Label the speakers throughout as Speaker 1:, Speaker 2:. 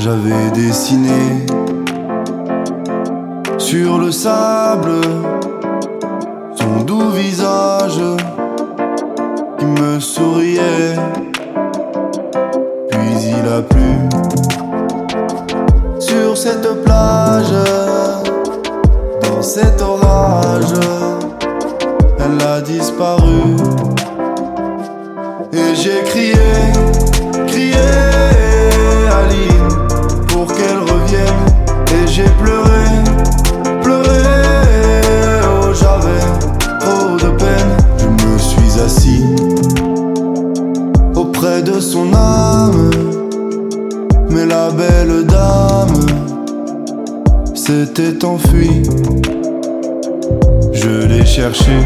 Speaker 1: j'avais dessiné sur le sable son doux visage qui me souriait. Puis il a plu sur cette plage, dans cet orage, elle a disparu. Et j'ai crié, crié Aline pour qu'elle revienne. Et j'ai pleuré, pleuré, oh j'avais trop de peine. Je me suis assis auprès de son âme, mais la belle dame s'était enfuie. Je l'ai cherchée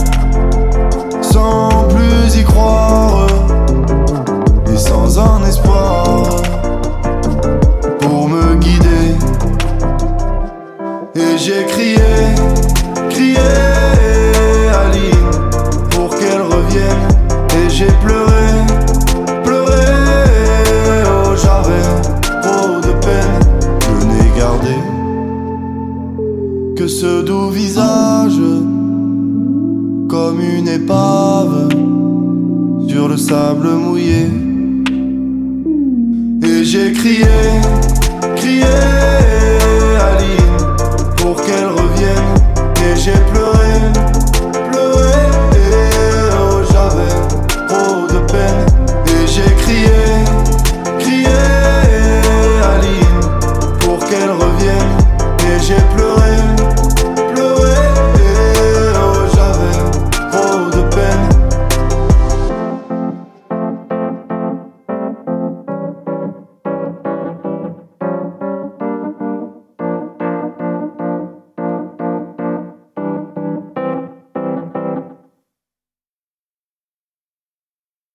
Speaker 1: sans plus y croire et sans un espoir pour me guider. Et j'ai crié, crié Aline pour qu'elle revienne. Et j'ai pleuré, pleuré, oh j'avais trop de peine. Je n'ai gardé que ce doux visage comme une épave sur le sable mouillé. Et j'ai crié, crié